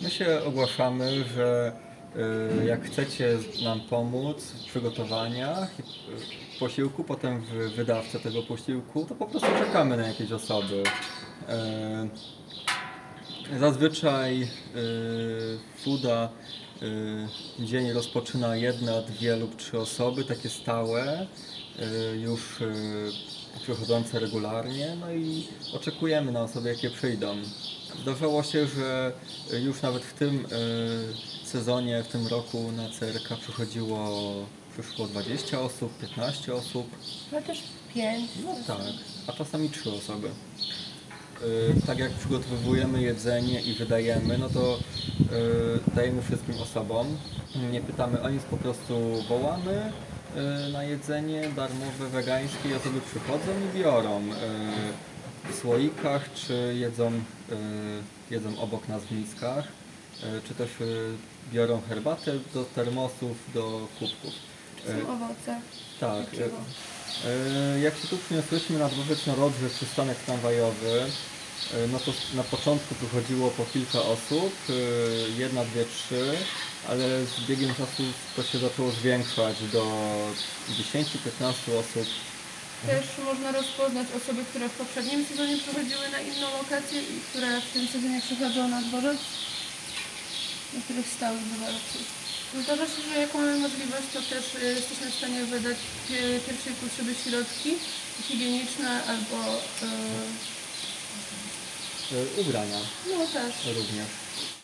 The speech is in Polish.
My się ogłaszamy, że jak chcecie nam pomóc w przygotowaniach posiłku, potem w wydawce tego posiłku, to po prostu czekamy na jakieś osoby. Zazwyczaj Fooda dzień rozpoczyna jedna, dwie lub trzy osoby, takie stałe, już przychodzące regularnie, no i oczekujemy na osoby, jakie przyjdą. Zdarzało się, że już nawet w tym sezonie, w tym roku na CRK przyszło 20 osób, 15 osób. No też 5. No tak, a czasami 3 osoby. Tak jak przygotowujemy jedzenie i wydajemy, no to dajemy wszystkim osobom. Nie pytamy o nic, po prostu wołamy na jedzenie darmowe, wegańskie i osoby przychodzą i biorą w słoikach, czy jedzą obok nas w miskach, czy też biorą herbatę do termosów, do kubków. Są owoce. Tak. Pieczywo. Jak się tu przyniosłyśmy na dworzec Narodowy, przystanek tramwajowy, no to na początku przychodziło po kilka osób, jedna, dwie, trzy, ale z biegiem czasu to się zaczęło zwiększać do 10-15 osób. Też można rozpoznać osoby, które w poprzednim sezonie przychodziły na inną lokację i które w tym sezonie przychodzą na dworzec. Niektórych stałych bywalców. Zdarza się, że jaką mamy możliwość, to też jesteśmy w stanie wydać pierwszej potrzeby środki higieniczne albo Ubrania no też. również.